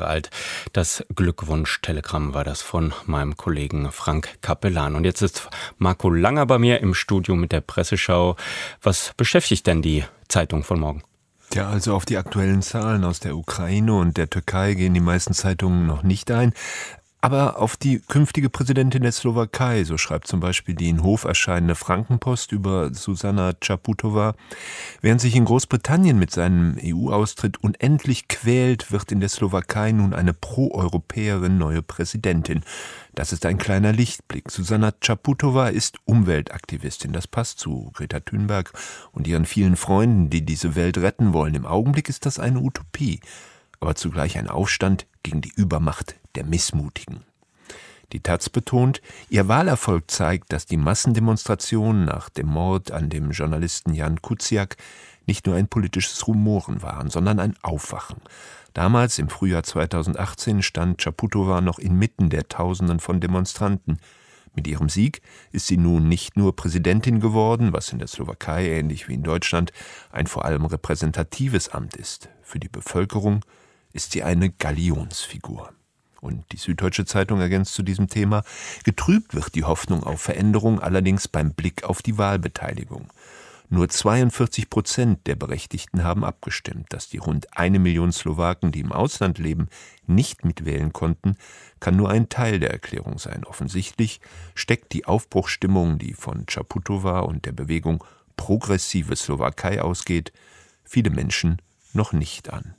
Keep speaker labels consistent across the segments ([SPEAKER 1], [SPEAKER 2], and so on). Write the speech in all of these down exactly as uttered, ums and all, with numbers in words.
[SPEAKER 1] alt. Das Glückwunsch-Telegramm war das von meinem Kollegen Frank Capellan. Und jetzt ist Marco Langer bei mir im Studio mit der Presseschau. Was beschäftigt denn die Zeitung von morgen?
[SPEAKER 2] Ja, also auf die aktuellen Zahlen aus der Ukraine und der Türkei gehen die meisten Zeitungen noch nicht ein. Aber auf die künftige Präsidentin der Slowakei, so schreibt zum Beispiel die in Hof erscheinende Frankenpost über Zuzana Čaputová. Während sich in Großbritannien mit seinem E U-Austritt unendlich quält, wird in der Slowakei nun eine Pro-Europäerin neue Präsidentin. Das ist ein kleiner Lichtblick. Zuzana Čaputová ist Umweltaktivistin. Das passt zu Greta Thunberg und ihren vielen Freunden, die diese Welt retten wollen. Im Augenblick ist das eine Utopie, aber zugleich ein Aufstand gegen die Übermacht der Missmutigen. Die Taz betont, ihr Wahlerfolg zeigt, dass die Massendemonstrationen nach dem Mord an dem Journalisten Jan Kuciak nicht nur ein politisches Rumoren waren, sondern ein Aufwachen. Damals, im Frühjahr zweitausendachtzehn, stand Čaputová noch inmitten der Tausenden von Demonstranten. Mit ihrem Sieg ist sie nun nicht nur Präsidentin geworden, was in der Slowakei, ähnlich wie in Deutschland, ein vor allem repräsentatives Amt ist. Für die Bevölkerung ist sie eine Galionsfigur. Und die Süddeutsche Zeitung ergänzt zu diesem Thema, getrübt wird die Hoffnung auf Veränderung allerdings beim Blick auf die Wahlbeteiligung. Nur zweiundvierzig Prozent der Berechtigten haben abgestimmt. Dass die rund eine Million Slowaken, die im Ausland leben, nicht mitwählen konnten, kann nur ein Teil der Erklärung sein. Offensichtlich steckt die Aufbruchsstimmung, die von Čaputová und der Bewegung Progressive Slowakei ausgeht, viele Menschen noch nicht an.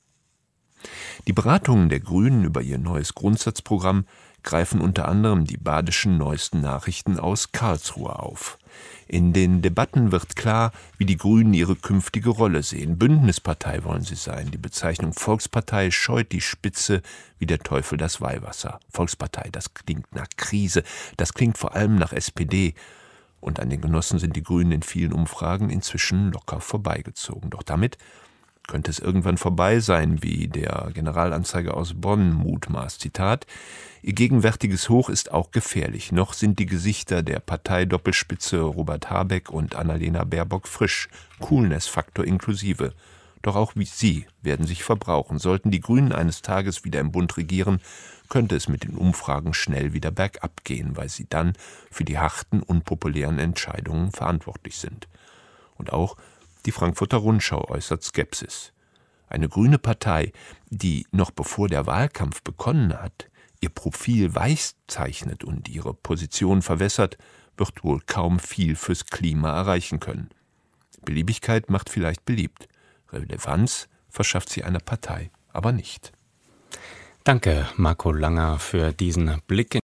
[SPEAKER 2] Die Beratungen der Grünen über ihr neues Grundsatzprogramm greifen unter anderem die badischen neuesten Nachrichten aus Karlsruhe auf. In den Debatten wird klar, wie die Grünen ihre künftige Rolle sehen. Bündnispartei wollen sie sein. Die Bezeichnung Volkspartei scheut die Spitze wie der Teufel das Weihwasser. Volkspartei, das klingt nach Krise, das klingt vor allem nach S P D. Und an den Genossen sind die Grünen in vielen Umfragen inzwischen locker vorbeigezogen. Doch damit könnte es irgendwann vorbei sein, wie der Generalanzeiger aus Bonn mutmaßt. Zitat: Ihr gegenwärtiges Hoch ist auch gefährlich. Noch sind die Gesichter der Parteidoppelspitze Robert Habeck und Annalena Baerbock frisch, Coolness-Faktor inklusive. Doch auch wie sie werden sich verbrauchen. Sollten die Grünen eines Tages wieder im Bund regieren, könnte es mit den Umfragen schnell wieder bergab gehen, weil sie dann für die harten, unpopulären Entscheidungen verantwortlich sind. Und auch die Frankfurter Rundschau äußert Skepsis. Eine grüne Partei, die noch bevor der Wahlkampf begonnen hat, ihr Profil weiß zeichnet und ihre Position verwässert, wird wohl kaum viel fürs Klima erreichen können. Beliebigkeit macht vielleicht beliebt. Relevanz verschafft sie einer Partei aber nicht.
[SPEAKER 1] Danke, Marco Langer, für diesen Blick in